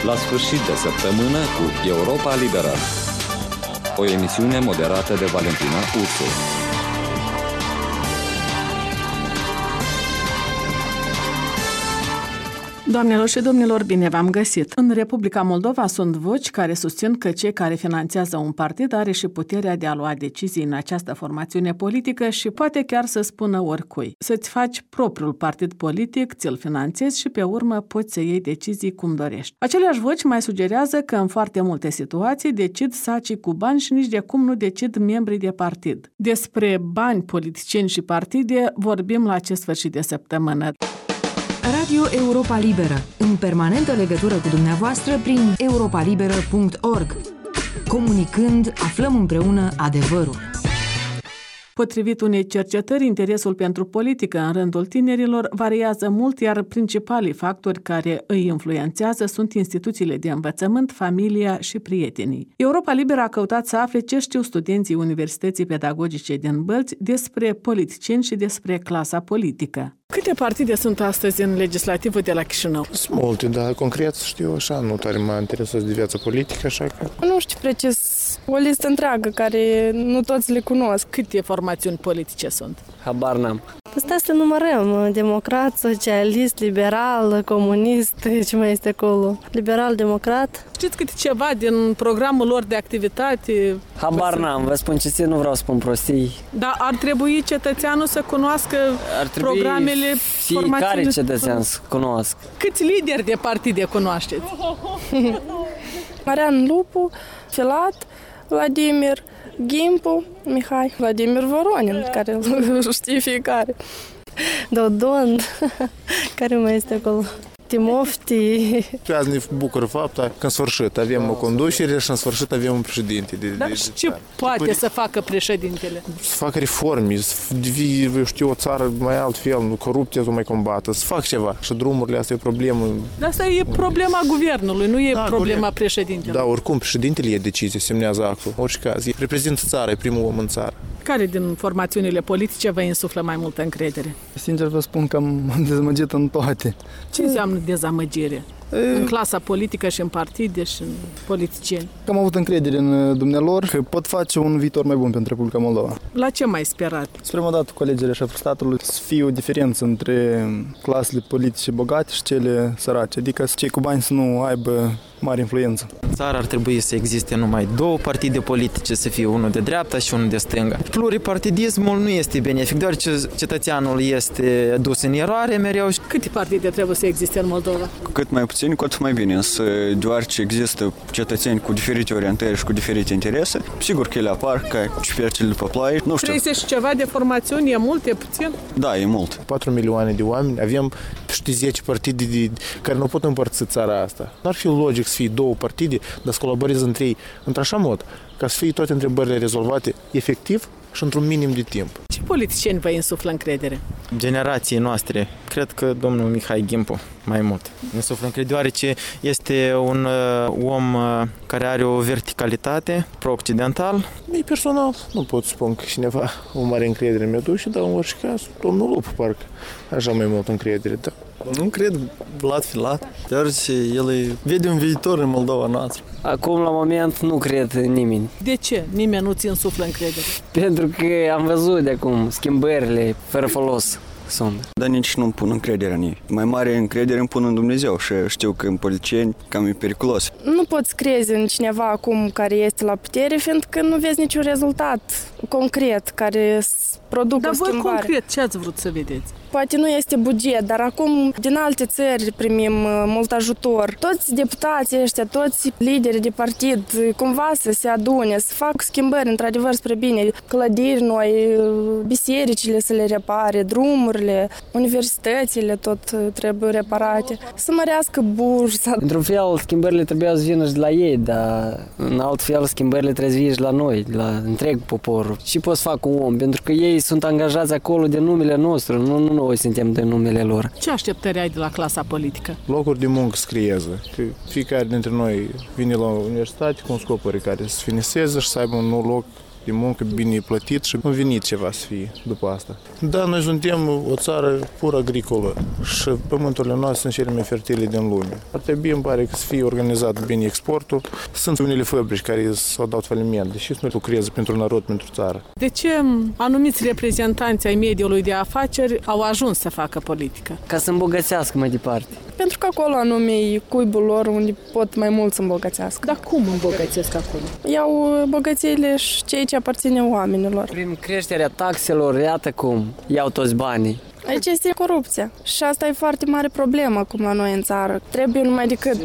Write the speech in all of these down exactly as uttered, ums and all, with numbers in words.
la sfârșit de săptămână cu Europa Liberă. O emisiune moderată de Valentina Ursu. Doamnelor și domnilor, bine v-am găsit! În Republica Moldova sunt voci care susțin că cei care finanțează un partid are și puterea de a lua decizii în această formațiune politică și poate chiar să spună oricui. Să-ți faci propriul partid politic, ți-l finanțezi și pe urmă poți să iei decizii cum dorești. Aceleași voci mai sugerează că în foarte multe situații decid sacii cu bani și nici de cum nu decid membrii de partid. Despre bani, politicieni și partide vorbim la acest sfârșit de săptămână. Radio Europa Liberă, în permanentă legătură cu dumneavoastră prin europa liberă punct org. Comunicând, aflăm împreună adevărul. Potrivit unei cercetări, interesul pentru politică în rândul tinerilor variază mult, iar principalii factori care îi influențează sunt instituțiile de învățământ, familia și prietenii. Europa Liberă a căutat să afle ce știu studenții Universității Pedagogice din Bălți despre politicieni și despre clasa politică. Câte partide sunt astăzi în legislativul de la Chișinău? Sunt multe, dar concret știu așa, nu tare mă interesează de viața politică, așa că... Nu știu precis, o listă întreagă care nu toți le cunosc. Câte formațiuni politice sunt? Habar n-am. Păi stai să numărăm, democrat, socialist, liberal, comunist, ce mai este acolo? Liberal, democrat. Știți câte ceva din programul lor de activitate? Habar n-am, vă spun ce nu vreau să spun prostii. Dar ar trebui cetățeanul să cunoască ar trebui programele, fiecare cetățean să cunoască. Câți lideri de partide cunoașteți? Marian Lupu, Filat, Vladimir Gimpu, Mihai, Vladimir Voronin, care îl știe fiecare. Dodon, care mai este acolo? Timofti. Azi ne bucură faptul că în sfârșit avem o conducere și în sfârșit avem un președinte. De, Dar de, și ce poate să facă președintele? Să facă reforme, să devii, eu știu, o țară mai altfel, corupția să mai combată, să facă ceva. Și drumurile astea e o problemă. Dar asta e problema guvernului, nu e da, problema corect. Președintelui. Da, oricum președintele e decizie, semnează actul. Orice caz, reprezintă țara, e primul om în țară. Care din formațiunile politice vă insuflă mai multă încredere? Sincer vă spun că am dezamăgit în toate. Ce înseamnă dezamăgire? E... În clasa politică și în partide și în politicieni? Am avut încredere în dumnealor că pot face un viitor mai bun pentru Republica Moldova. La ce mai sperat? Spre mă dat cu alegerea șefului statului să fie o diferență între clasele politice bogate și cele sărace, adică cei cu bani să nu aibă mare influență. În țară ar trebui să existe numai două partide politice, să fie unul de dreapta și unul de stânga. Pluripartidismul nu este benefic, deoarece cetățeanul este dus în eroare mereu. Câte partide trebuie să existe în Moldova? Cu cât mai puțin, cu atât mai bine. Însă, deoarece există cetățeni cu diferite orientări și cu diferite interese, sigur că ele apar ca ciupercile după ploaie. Nu știu. treizeci și ceva de formațiuni, e mult, e puțin? Da, e mult. patru milioane de oameni, avem peste zece partide de, care nu pot împărți țara asta. N-ar fi logic să fie două partide, dar să colaboreze între ei într-așa mod, ca să fie toate întrebările rezolvate efectiv și într-un minim de timp. Ce politicieni vă insuflă încredere? Generației noastre, cred că domnul Mihai Gimpu mai mult. Insuflă încredere, deoarece este un uh, om uh, care are o verticalitate pro-occidental. Mie personal nu pot spun că cineva o mare încredere mi-a dus, dar în orice caz, domnul Lupu parcă așa mai mult încredere, da. Nu cred Vlad Filat, deoarece el vede un viitor în Moldova noastră. Acum, la moment, nu cred în nimeni. De ce? Nimeni nu ți insuflă încredere? Pentru că am văzut de acum schimbările fără folos sunt. Dar nici nu-mi pun încrederea în ei. Mai mare încredere îmi pun în Dumnezeu și știu că în politicieni cam e periculos. Nu poți crezi în cineva acum care este la putere, fiindcă nu vezi niciun rezultat concret care să producă o schimbare. Dar voi concret ce ați vrut să vedeți? Poate nu este buget, dar acum din alte țări primim mult ajutor. Toți deputații ăștia, toți liderii de partid, cumva să se adune, să facă schimbări într-adevăr spre bine. Clădiri noi, bisericile să le repare, drumurile, universitățile tot trebuie reparate. Să mărească bursa. Într-un fel, schimbările trebuiau să vină și de la ei, dar în alt fel, schimbările trebuie să vină și la noi, de la întreg poporul. Și poți să fac un om, pentru că ei sunt angajați acolo de numele nostru, nu, nu noi suntem de numele lor. Ce așteptări ai de la clasa politică? Locuri de muncă să creeze. Că fiecare dintre noi vine la universitate cu un scopuri care să finiseze și să aibă un nou loc de muncă bine plătit și un venit ceva să fie după asta. Da, noi suntem o țară pur agricolă. și pământurile noastre sunt cele mai fertile din lume. Ar trebui, îmi pare, că să fie organizat bine exportul. Sunt unele fabrici care s-au dat faliment, deși nu lucrează pentru narod, pentru țară. De ce anumiți reprezentanți ai mediului de afaceri au ajuns să facă politică? Ca să îmbogățească mai departe. Pentru că acolo anume e cuibul lor unde pot mai mult să îmbogățească. Dar cum îmbogățesc acolo? Iau bogățiile și cei ce aparține oamenilor. Prin creșterea taxelor, iată cum iau toți banii. Aici este corupția și asta e foarte mare problemă acum la noi în țară. Trebuie numai decât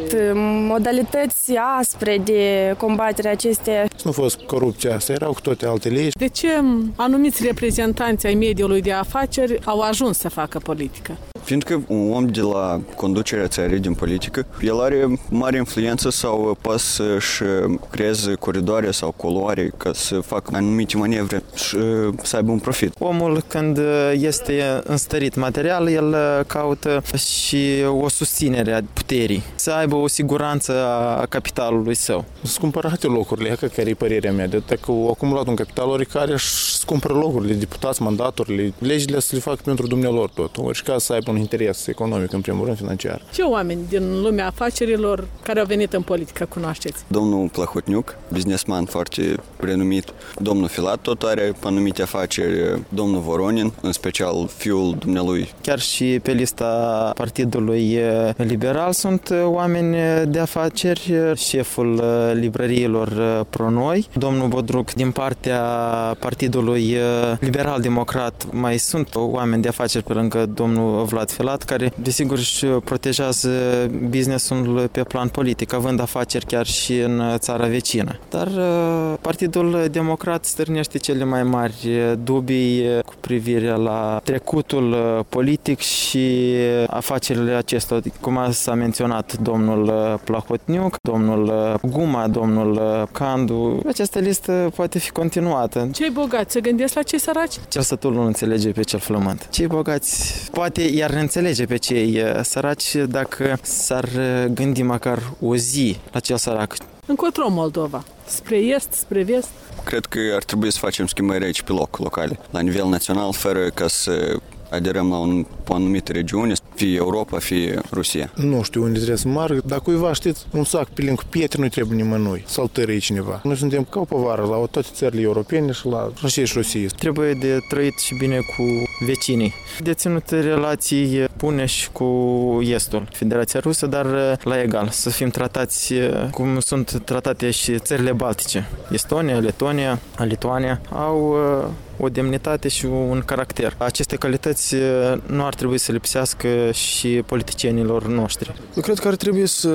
modalități aspre de combatere acestea. Nu a fost corupția asta, erau cu toate alte legi. De ce anumiți reprezentanți ai mediului de afaceri au ajuns să facă politică? Fiindcă un om de la conducerea țării din politică, el are mare influență sau poate să-și creeze coridoare sau coloare ca să facă anumite manevre și să aibă un profit. Omul, când este înstărit material, el caută și o susținere a puterii, să aibă o siguranță a capitalului său. Sunt cumpărate locurile, că care e părerea mea, de că au acumulat un capital oricare și îți cumpără locurile, deputați, mandaturile, legile să le fac pentru dumnealor tot, ori ca să aibă un interes economic, în primul rând financiar. Ce oameni din lumea afacerilor care au venit în politică cunoașteți? Domnul Plahotniuc, businessman foarte renumit, domnul Filat tot are anumite afaceri, domnul Voronin, în special fiul dumnealui. Chiar și pe lista Partidului Liberal sunt oameni de afaceri, șeful librăriilor Pronoi, domnul Bodruc din partea Partidului Liberal-Democrat, mai sunt oameni de afaceri pe lângă domnul Vlad Filat, care desigur își protejează business-ul pe plan politic, având afaceri chiar și în țara vecină. Dar Partidul Democrat stârnește cele mai mari dubii cu privire la trecutul politic și afacerile acestora, cum s-a menționat domnul Plahotniuc, domnul Guma, domnul Candu. Această listă poate fi continuată. Cei bogați se gândesc la cei săraci? Cel sătul nu înțelege pe cel flământ. Cei bogați poate iar înțelege pe cei săraci dacă s-ar gândi măcar o zi la cel sărac. Încotro Moldova? Spre est, spre vest? Cred că ar trebui să facem schimbări aici pe loc, locale, la nivel național, fără ca să aderăm la un, o anumită regiune, fie Europa, fie Rusia. Nu știu unde trebuie să meargă, dar cuiva, știți, un sac plin cu pietre nu trebuie nimănui, să-l tărâie cineva. Noi suntem ca o povară la toate țările europene și la Rusia și Rusia. Trebuie de trăit și bine cu vecinii. De ținut relații bune și cu Estul, Federația Rusă, dar la egal, să fim tratați cum sunt tratate și țările baltice. Estonia, Letonia, Lituania au o demnitate și un caracter. Aceste calități nu ar trebui să lipsească și politicienilor noștri. Eu cred că ar trebui să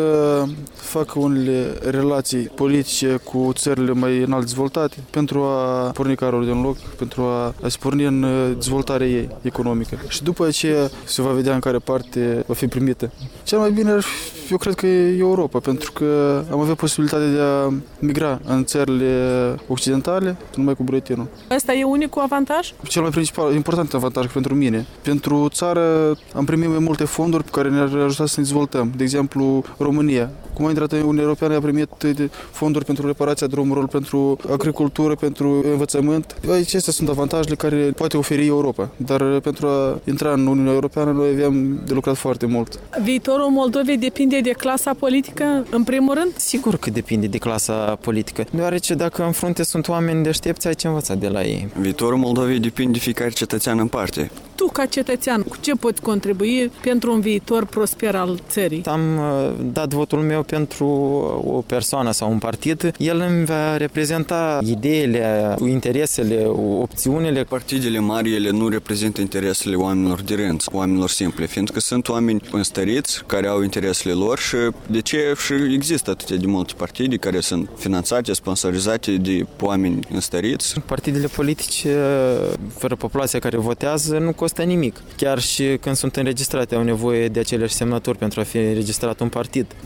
facă unele relații politice cu țările mai înalt dezvoltate pentru a porni carul din loc, pentru a, a se porni în dezvoltarea ei economică. Și după aceea se va vedea în care parte va fi primită. Cel mai bine, eu cred că e Europa, pentru că am avea posibilitatea de a migra în țările occidentale, numai cu buletinul. Asta e unicul avantaj? Cel mai principal, important avantaj pentru mine. Pentru țară am primit mai multe fonduri pe care ne-ar ajuta să ne dezvoltăm. De exemplu, România. Cum a intrat în Uniunea Europeană, a primit fonduri pentru reparația drumurilor, pentru agricultură, pentru învățământ. Acestea sunt avantajele care poate oferi Europa. Dar pentru a intra în Uniunea Europeană, noi aveam de lucrat foarte mult. Viitorul Moldovei depinde de clasa politică, în primul rând? Sigur că depinde de clasa politică, deoarece dacă în frunte sunt oameni deștepți, ai ce învăța de la ei. Viitorul Moldovei depinde de fiecare cetățean în parte. Tu, ca cetățean, cu ce poți contribui pentru un viitor prosper al țării? Am dat votul meu pentru o persoană sau un partid. El îmi va reprezenta ideile, interesele, opțiunile. Partidele mari, ele nu reprezintă interesele oamenilor de rând, oamenilor simple, fiindcă sunt oameni înstăriți care au interesele lor și de ce și există atâtea de multe partide care sunt finanțate, sponsorizate de oameni înstăriți. Partidele politice, fără populația care votează, nu costă nimic. Chiar și când sunt înregistrate, au nevoie de aceleași semnături pentru a fi înregistrat un partid. Noi suntem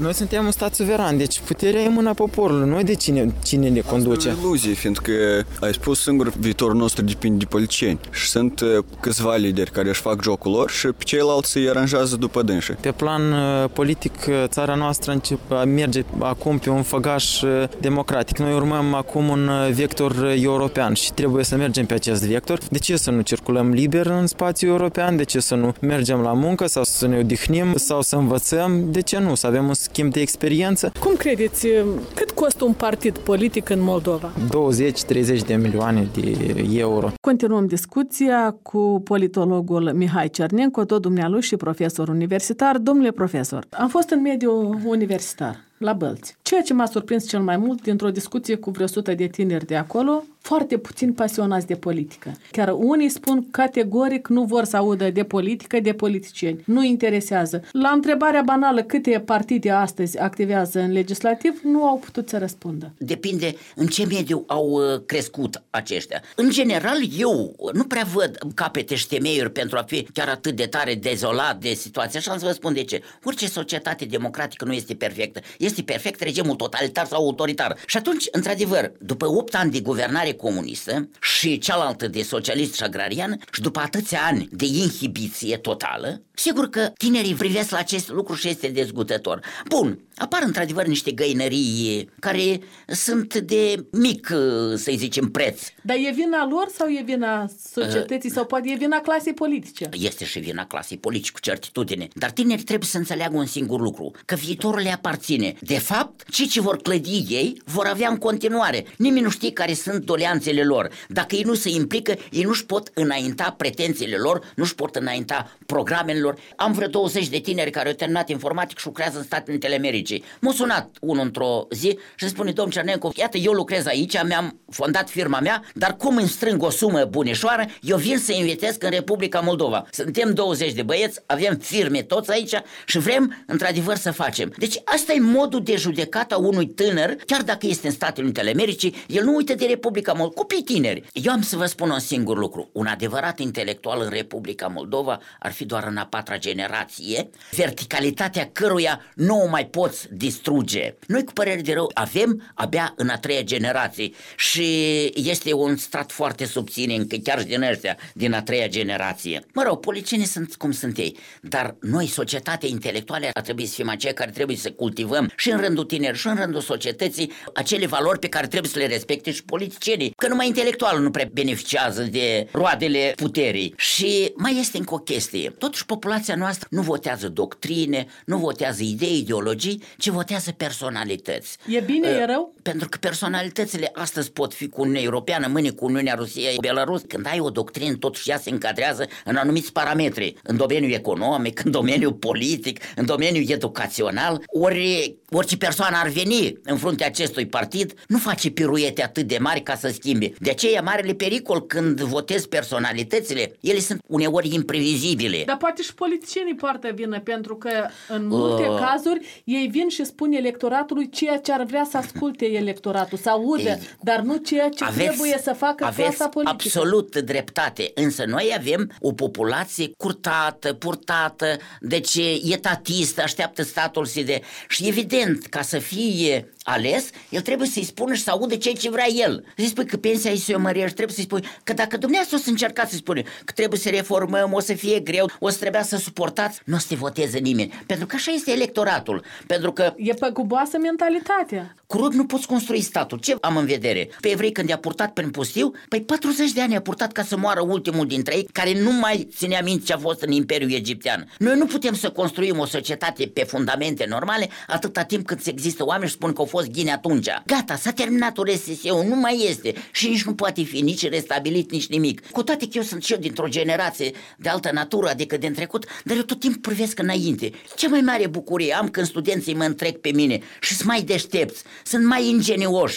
un stat suveran, deci puterea e în mâna poporului, nu de cine, cine ne conduce. Asta e o iluzie, fiindcă ai spus singur, viitorul nostru depinde de politicieni și sunt câțiva lideri care își fac jocul lor și pe ceilalți îi aranjează după dânșii. Pe plan politic, țara noastră începe, merge acum pe un făgaș democratic. Noi urmăm acum un vector european și trebuie să mergem pe acest vector. De ce să nu circulăm liber în spațiul european? De ce să nu mergem la muncă sau să ne odihnim sau să învățăm? De ce nu? Să avem un schimb de experiență. Cum credeți, cât costă un partid politic în Moldova? douăzeci treizeci de milioane de euro. Continuăm discuția cu politologul Mihai Cernenco, tot dumnealui și profesor universitar. Domnule profesor, am fost în mediul universitar, la Bălți. Ceea ce m-a surprins cel mai mult dintr-o discuție cu vreo sută de tineri de acolo, foarte puțin pasionați de politică. Chiar unii spun categoric nu vor să audă de politică, de politicieni. Nu interesează. La întrebarea banală câte partide astăzi activează în legislativ, nu au putut să răspundă. Depinde în ce mediu au crescut aceștia. În general, eu nu prea văd capete și temeiuri pentru a fi chiar atât de tare dezolat de situație. Așa am să vă spun de ce. Orice societate democratică nu este perfectă. Este perfect regimul totalitar sau autoritar. Și atunci, într-adevăr, după opt ani de guvernare comunistă și cealaltă de socialist și agrarian și după atâția ani de inhibiție totală, sigur că tinerii privesc la acest lucru și este dezgustător. Bun, apar într-adevăr niște găinării care sunt de mic, să-i zicem, preț. Dar e vina lor sau e vina societății uh, sau poate e vina clasei politice? Este și vina clasei politice, cu certitudine. Dar tinerii trebuie să înțeleagă un singur lucru, că viitorul le aparține. De fapt, cei ce vor clădi ei vor avea în continuare. Nimeni nu știe care sunt doleanțele lor. Dacă ei nu se implică, ei nu-și pot înainta pretențiile lor, nu-și pot înainta programele lor. Am vreo douăzeci de tineri care au terminat informatic și lucrează în Statele Unite ale Americii. M-a sunat unul într-o zi și îmi spune: domn Cernenco, iată, eu lucrez aici, mi-am fondat firma mea, dar cum îmi strâng o sumă bunișoară, eu vin să invitesc în Republica Moldova. Suntem douăzeci de băieți, avem firme toți aici și vrem într-adevăr să facem. Deci asta e modul de judecată a unui tânăr, chiar dacă este în Statele Unite ale Americii, el nu uită de Republica Moldova. Copii tineri. Eu am să vă spun un singur lucru. Un adevărat intelectual în Republica Moldova ar fi doar în a patra generație, verticalitatea căruia nu o mai poți distruge. Noi, cu părere de rău, avem abia în a treia generație și este un strat foarte subțire, încă chiar și din ăștia, din a treia generație. Mă rog, politicienii sunt cum sunt ei, dar noi, societatea intelectuală, ar trebui să fim aceia care trebuie să cultivăm și în rândul tineri și în rândul societății acele valori pe care trebuie să le respecte și politicienii, că numai intelectualul nu prea beneficiază de roadele puterii. Și mai este încă o chestie. Totuși, populația noastră nu votează doctrine, nu votează idei, ideologii, ci votează personalități. E bine, uh, e rău? Pentru că personalitățile astăzi pot fi cu Uniunea Europeană, mâine cu Uniunea Rusiei, Belarus. Când ai o doctrină, totuși ea se încadrează în anumiți parametri, în domeniul economic, în domeniul politic, în domeniul educațional. Ori orice persoană ar veni în fruntea acestui partid, nu face piruete atât de mari ca să schimbe. De aceea, marele pericol când votezi personalitățile, ele sunt uneori imprevizibile. Dar poate și politicienii poartă vină, pentru că în multe uh, cazuri ei vin și spun electoratului ceea ce ar vrea să asculte electoratul, să audă, ei, dar nu ceea ce aveți, trebuie să facă clasa politică. Absolut dreptate, însă noi avem o populație curtată, purtată, deci etatistă, așteaptă statul să de... Și evident, ca să fie ales, el trebuie să-i spună și să audă ceea ce vrea el. Să-i spui că pensia îi se mărește, trebuie să-i spui că dacă dumneavoastră o să încercați să-i spune că trebuie să reformăm, o să fie greu, o să trebuia să suportați, nu o să te voteze nimeni. Pentru că așa este electoratul. Pentru că e păguboasă mentalitatea. Cu rug nu poți construi statul. Ce am în vedere? Pe evrei când i-a purtat prin pustiu, păi patruzeci de ani a purtat ca să moară ultimul dintre ei, care nu mai ținea minte ce a fost în Imperiul Egiptean. Noi nu putem să construim o societate pe fundamente normale atâta timp cât există oameni și spun că au fost ghini atunci. Gata, s-a terminat O R S S-ul, nu mai este și nici nu poate fi nici restabilit, nici nimic. Cu toate că eu sunt și eu dintr-o generație de altă natură, adică din trecut, dar eu tot timpul privesc înainte. Cea mai mare bucurie am când studenții mă întrec pe mine și sunt mai deștepți, sunt mai ingenioși.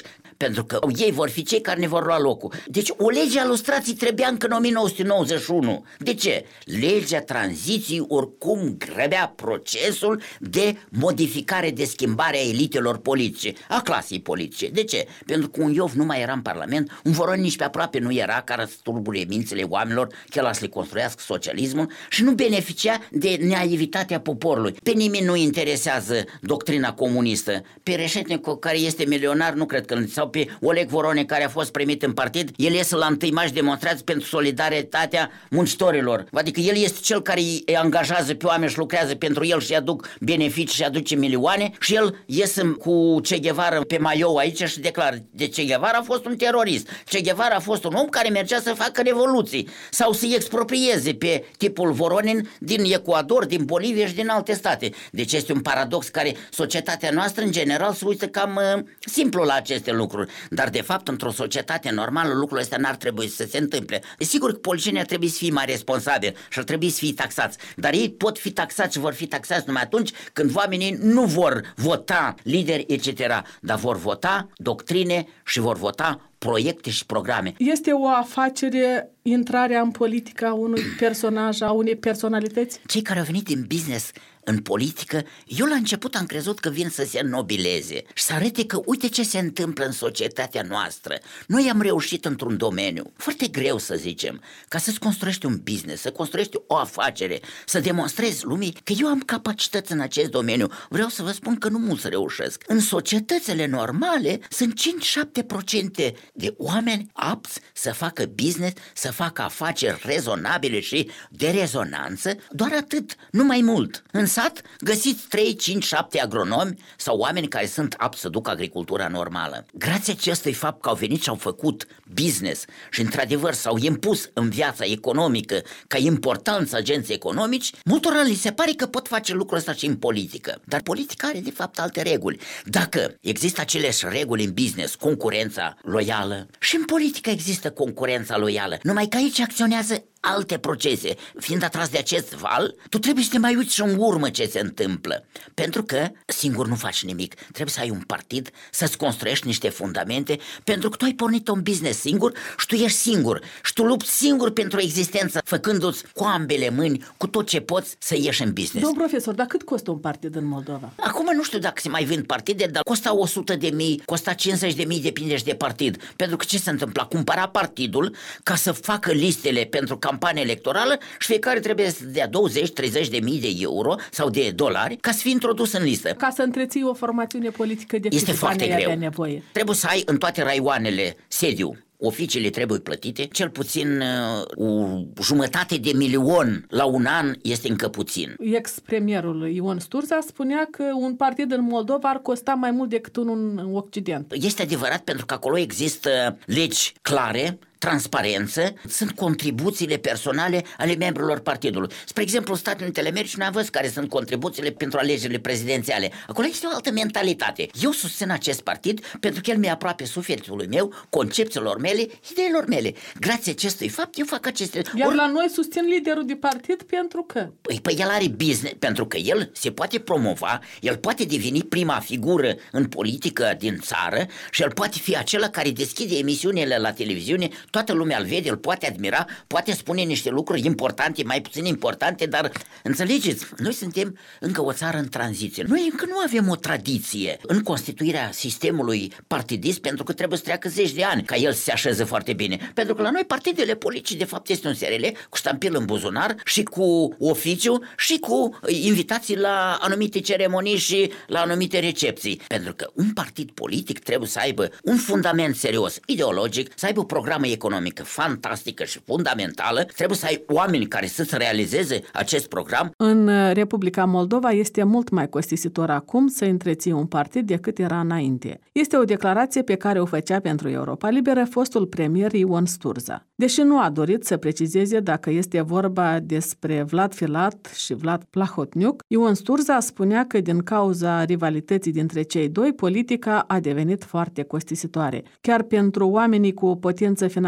pentru că ei vor fi cei care ne vor lua locul. Deci o lege a lustrației trebuia încă în o mie nouă sute nouăzeci și unu. De ce? Legea tranziției oricum grăbea procesul de modificare, de schimbare a elitelor politice, a clasei politice. De ce? Pentru că un Iov nu mai era în Parlament, un Voron nici pe aproape nu era, care să turbuie mințile oamenilor, că el a să le construiască socialismul și nu beneficia de naivitatea poporului. Pe nimeni nu interesează doctrina comunistă. Pe Reșetnicu, care este milionar, nu cred că, sau pe Oleg Vorone, care a fost primit în partid, el iese la întâi mași demonstrați pentru solidaritatea muncitorilor. Adică el este cel care îi angajează pe oameni și lucrează pentru el și aduc beneficii și aduce milioane și el iese cu Che Guevara pe maiou aici și declară de Che Guevara a fost un terorist. Che Guevara a fost un om care mergea să facă revoluții sau să-i exproprieze pe tipul Voronin din Ecuador, din Bolivia și din alte state. Deci este un paradox care societatea noastră în general se uită cam uh, simplu la aceste lucruri. Dar de fapt într-o societate normală lucrul ăsta n-ar trebui să se întâmple. E sigur că politicienii ar trebui să fie mai responsabili și ar trebui să fie taxați. Dar ei pot fi taxați și vor fi taxați numai atunci când oamenii nu vor vota lideri, et cetera. Dar vor vota doctrine și vor vota proiecte și programe. Este o afacere intrarea în politică a unui personaj, a unei personalități? Cei care au venit din business în politică, eu la început am crezut că vin să se înnobileze și să arate că uite ce se întâmplă în societatea noastră. Noi am reușit într-un domeniu foarte greu, să zicem, ca să-ți construiești un business, să construiești o afacere, să demonstrezi lumii că eu am capacități în acest domeniu. Vreau să vă spun că nu mulți reușesc. În societățile normale sunt cinci-șapte la sută de oameni apți să facă business, să facă afaceri rezonabile și de rezonanță, doar atât, nu mai mult. În sat găsiți trei, cinci, șapte agronomi sau oameni care sunt apți să ducă agricultura normală. Grație acestui fapt că au venit și au făcut business și într-adevăr s-au impus în viața economică ca importanță agenți economici, multora li se pare că pot face lucrul ăsta și în politică. Dar politica are de fapt alte reguli. Dacă există aceleași reguli în business, concurența loială, și în politică există concurența loială, numai că aici acționează alte procese. Fiind atras de acest val, tu trebuie să te mai uiți și în urmă ce se întâmplă. Pentru că singur nu faci nimic. Trebuie să ai un partid, să-ți construiești niște fundamente, pentru că tu ai pornit un business singur și tu ești singur. Și tu lupți singur pentru existență, făcându-ți cu ambele mâni, cu tot ce poți să ieși în business. Domn profesor, dar cât costă un partid în Moldova? Acum nu știu dacă se mai vând partide, dar costa o sută de mii, costa cincizeci de mii, depinde și de partid. Pentru că ce se întâmplă? Cumpăra partidul ca să facă listele pentru campanie electorală și fiecare trebuie să dea douăzeci treizeci de mii de euro sau de dolari ca să fie introdus în listă. Ca să întreții o formațiune politică de este foarte greu. De nevoie. Trebuie să ai în toate raioanele sediu. Oficiile trebuie plătite, cel puțin uh, o jumătate de milion la un an este încă puțin. Ex-premierul Ion Sturza spunea că un partid în Moldova ar costa mai mult decât unul în Occident. Este adevărat, pentru că acolo există legi clare, transparență, sunt contribuțiile personale ale membrilor partidului. Spre exemplu, Statele Unite ale Americii, noi am văzut care sunt contribuțiile pentru alegerile prezidențiale. Acolo este o altă mentalitate. Eu susțin acest partid pentru că el mi-e aproape sufletului meu, concepțiilor mele, ideilor mele. Grație acestui fapt, eu fac aceste... Iar Or... la noi susțin liderul de partid pentru că... Păi, păi el are business, pentru că el se poate promova, el poate deveni prima figură în politică din țară și el poate fi acela care deschide emisiunile la televiziune. Toată lumea îl vede, îl poate admira, poate spune niște lucruri importante, mai puțin importante, dar înțelegeți, noi suntem încă o țară în tranziție. Noi încă nu avem o tradiție în constituirea sistemului partidist, pentru că trebuie să treacă zeci de ani ca el să se așeze foarte bine. Pentru că la noi partidele politice de fapt este un S R L cu ștampil în buzunar și cu oficiu și cu invitații la anumite ceremonii și la anumite recepții. Pentru că un partid politic trebuie să aibă un fundament serios, ideologic, să aibă o programă economică fantastică și fundamentală, trebuie să ai oameni care să-ți realizeze acest program. În Republica Moldova este mult mai costisitor acum să întreții un partid decât era înainte. Este o declarație pe care o făcea pentru Europa Liberă fostul premier Ion Sturza. Deși nu a dorit să precizeze dacă este vorba despre Vlad Filat și Vlad Plahotniuc, Ion Sturza spunea că din cauza rivalității dintre cei doi, politica a devenit foarte costisitoare. Chiar pentru oamenii cu o potență financiară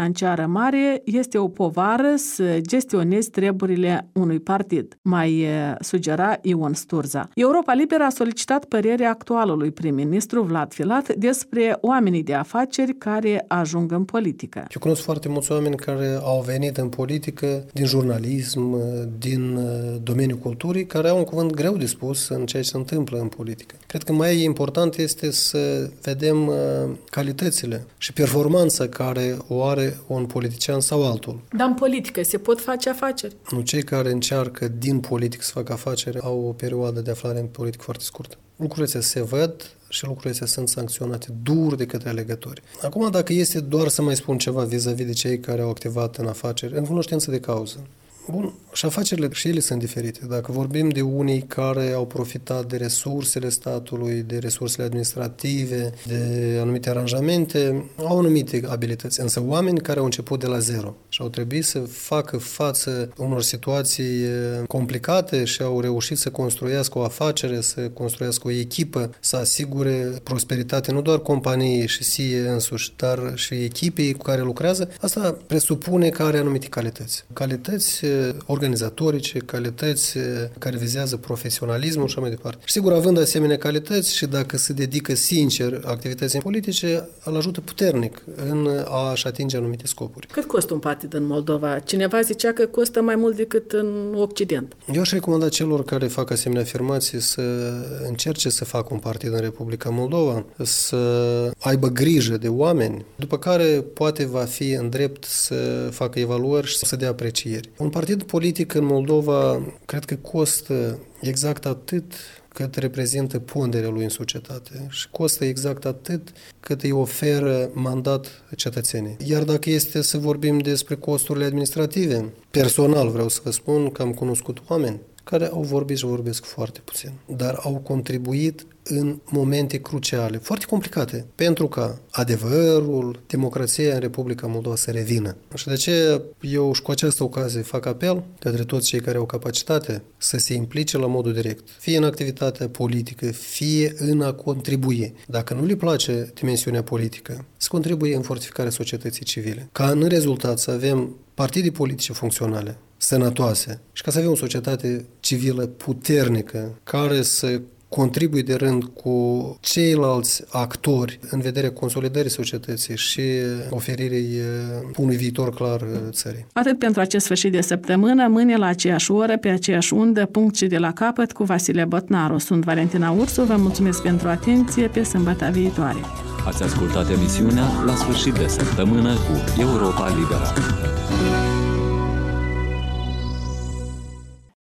financiară mare este o povară să gestionezi treburile unui partid, mai sugera Ion Sturza. Europa Liberă a solicitat părerea actualului prim-ministru Vlad Filat despre oamenii de afaceri care ajung în politică. Eu cunosc foarte mulți oameni care au venit în politică din jurnalism, din domeniul culturii, care au un cuvânt greu de spus în ceea ce se întâmplă în politică. Cred că mai important este să vedem calitățile și performanța care o are un politician sau altul. Dar în politică se pot face afaceri? Nu, cei care încearcă din politică să facă afaceri au o perioadă de aflare în politică foarte scurtă. Lucrurile se văd și lucrurile sunt sancționate dur de către alegători. Acum, dacă este doar să mai spun ceva vis-a-vis de cei care au activat în afaceri, în cunoștință de cauză. Bun, și afacerile și ele sunt diferite. Dacă vorbim de unii care au profitat de resursele statului, de resursele administrative, de anumite aranjamente, au anumite abilități. Însă oameni care au început de la zero și au trebuit să facă față unor situații complicate și au reușit să construiască o afacere, să construiască o echipă, să asigure prosperitate nu doar companiei și S I E însuși, dar și echipei cu care lucrează, asta presupune că are anumite calități. Calități organizatorice, calități care vizează profesionalismul și mai departe. Și sigur, având asemenea calități și dacă se dedică sincer activității politice, îl ajută puternic în a-și atinge anumite scopuri. Cât costă un partid în Moldova? Cineva zicea că costă mai mult decât în Occident. Eu aș recomanda celor care fac asemenea afirmații să încerce să facă un partid în Republica Moldova, să aibă grijă de oameni, după care poate va fi în drept să facă evaluări și să dea aprecieri. Un partid politic în Moldova cred că costă exact atât cât reprezintă ponderea lui în societate și costă exact atât cât îi oferă mandat cetățenii. Iar dacă este să vorbim despre costurile administrative, personal vreau să vă spun că am cunoscut oameni care au vorbit și vorbesc foarte puțin, dar au contribuit în momente cruciale, foarte complicate, pentru ca adevărul, democrația în Republica Moldova să revină. Și de aceea eu și cu această ocazie fac apel către toți cei care au capacitate să se implice la modul direct, fie în activitatea politică, fie în a contribui. Dacă nu le place dimensiunea politică, să contribuie în fortificarea societății civile. Ca în rezultat să avem partide politice funcționale, sănătoase și ca să avem o societate civilă puternică care să contribuie de rând cu ceilalți actori în vederea consolidării societății și oferirii unui viitor clar țării. Atât pentru acest sfârșit de săptămână, mâine la aceeași oră, pe aceeași undă, punct și de la capăt cu Vasile Botnaru. Sunt Valentina Ursu, vă mulțumesc pentru atenție, pe sâmbătă viitoare. Ați ascultat emisiunea La sfârșit de săptămână cu Europa Liberă.